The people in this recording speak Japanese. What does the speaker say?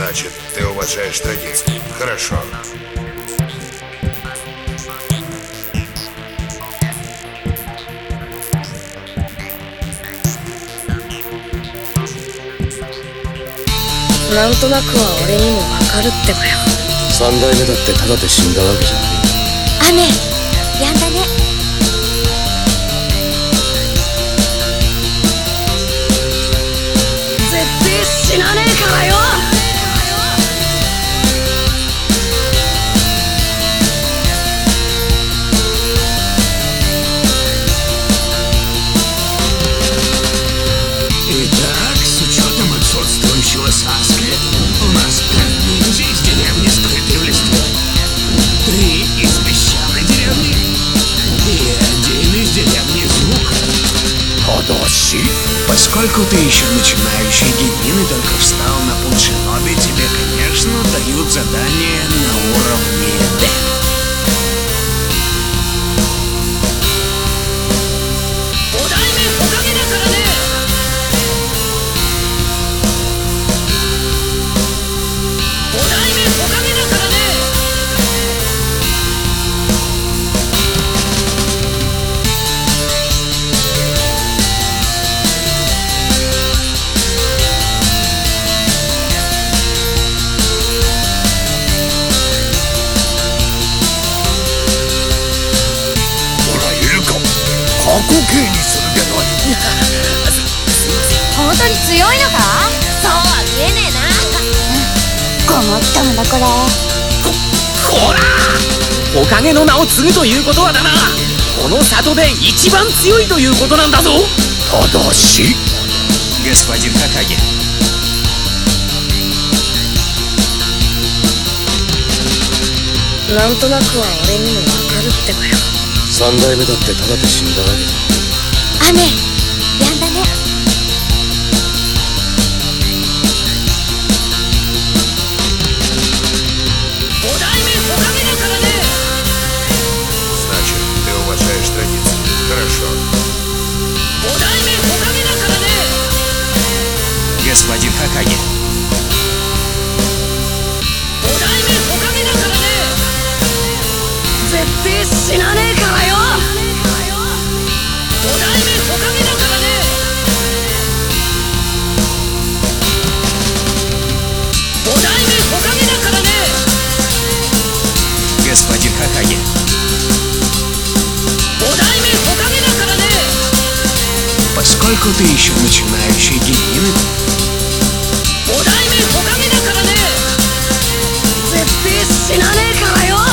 Значит, ты уважаешь традиции. Хорошо. なんとなくは俺にもわかるってばよ。 三代目だってただで死んだわけじゃない。 雨やんだね。 絶対死なねえからよ。 Итак, с учетом отсутствующего Саски, у нас 5 ниндзя из деревни, скрытой в листве, 3 из песчаной деревни и 1 из деревни Звук. Тодоши, поскольку ты еще начинающий генин и только встал на путь шиноби, тебе, конечно, дают задание на уровне D. 本当に強いのか？そうは見えねえな。ごもっともだこれ。 こら！おかげの名を継ぐということはだな、この里で一番強いということなんだぞ。 ただし、господин Хокаге。 なんとなくは俺にもわかるってばよ。 三代目だってただで死んだわけじゃない。 雨やんだね。 Значит, ты уважаешь традиции. Хорошо. Господин Хокаге。 絶対死なねえからよ。 Господин Хокаге。Поскольку ты еще начинающий генин, 絶対死なねえからよ。